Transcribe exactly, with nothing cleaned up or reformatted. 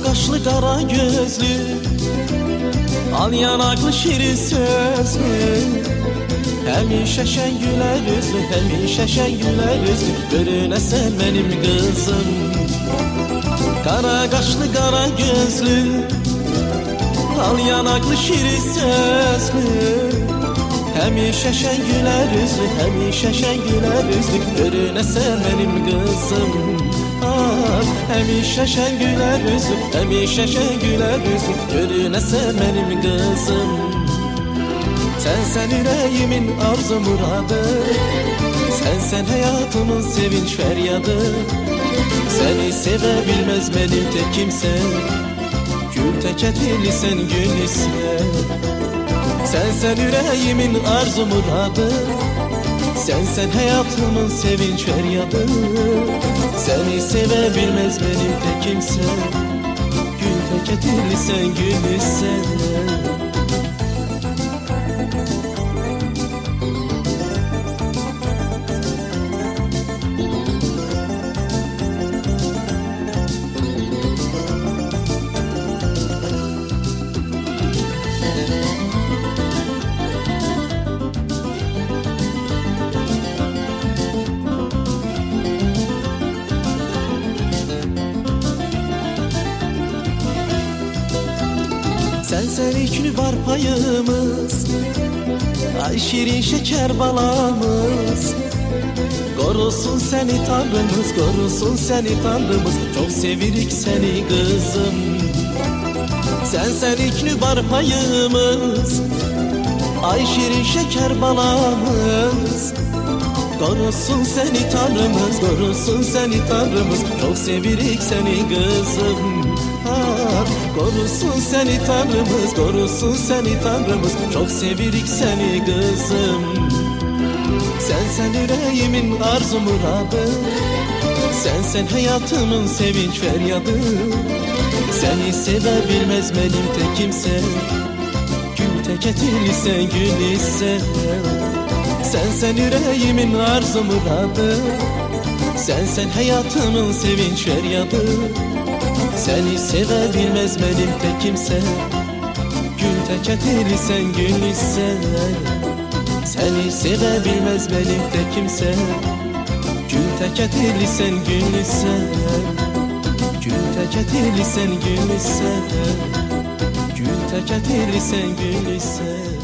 kaşlı kara gözlü, al yanaklı şirin sözlü, hemişe şen güler yüzlü, hemişe şen güler yüzlü, görüne sen benim kızım. Kara kaşlı kara gözlü, al yanaklı şirin sözlü, hemişe şen güler yüzlü, hemişe şen güler yüzlü, görüne sen benim kızım. Ah, hemişe şen güler yüzlü, hemişe şen güler yüzlü, görüne sen benim kızım. Sen sen yüreğimin arzu muradı, sen sen hayatımın sevinç feryadı. Seni sevebilmez benim tek kimse, gül teketili sen gül ise. Sen sen yüreğimin arzu muradı, sen sen hayatımın sevinç feryadı. Seni sevebilmez benim tek kimse, gül teketili sen gül ise. Sen sen ikili var payımız, ay şirin şeker balamız. Korusun seni Tanrımız, korusun seni Tanrımız, çok sevirik seni kızım. Sen sen ikili var payımız, ay şirin şeker balamız. Korusun seni Tanrımız, korusun seni Tanrımız, çok sevirik seni kızım. Ah, korusun seni Tanrımız, korusun seni Tanrımız, çok sevirik seni kızım. Sen sen yüreğimin arzu muradı, sen sen hayatımın sevinç feryadı. Seni sevebilmez benim tek kimse, gül teketili sen gül ise. Sen sen yüreğimin arzu muradı, sen sen hayatımın sevinç feryadı. Seni sevebilmez benim tek kimse, gül teketili sen gül ise. Seni sevebilmez benim tek kimse, gül teketili sen gül ise. Gül teketili sen gül ise, gül teketili sen gül ise.